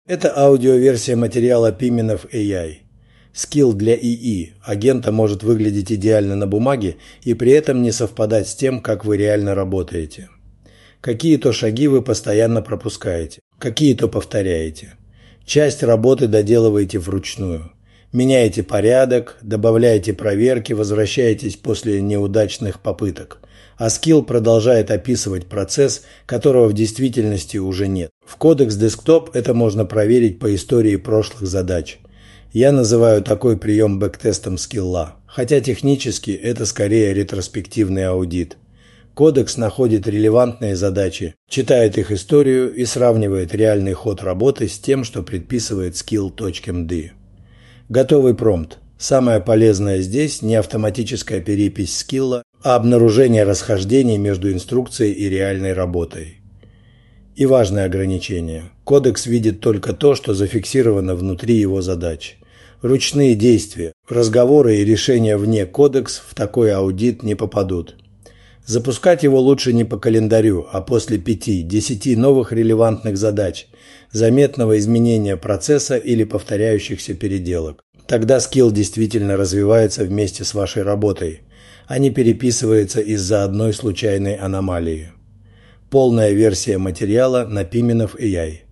Это аудиоверсия материала Pimenov AI. Скилл для ИИ агента может выглядеть идеально на бумаге и при этом не совпадать с тем, как вы реально работаете. Какие-то шаги вы постоянно пропускаете, какие-то повторяете. Часть работы доделываете вручную. Меняете порядок, добавляете проверки, возвращаетесь после неудачных попыток. А скилл продолжает описывать процесс, которого в действительности уже нет. В Codex Desktop это можно проверить по истории прошлых задач. Я называю такой прием бэктестом скилла, хотя технически это скорее ретроспективный аудит. Кодекс находит релевантные задачи, читает их историю и сравнивает реальный ход работы с тем, что предписывает skill.md. Готовый промпт. Самое полезное здесь не автоматическая перепись скилла, а обнаружение расхождений между инструкцией и реальной работой. И важное ограничение. Кодекс видит только то, что зафиксировано внутри его задач. Ручные действия, разговоры и решения вне кодекс в такой аудит не попадут. Запускать его лучше не по календарю, а после 5-10 новых релевантных задач, заметного изменения процесса или повторяющихся переделок. Тогда скилл действительно развивается вместе с вашей работой, а не переписывается из-за одной случайной аномалии. Полная версия материала на Pimenov AI.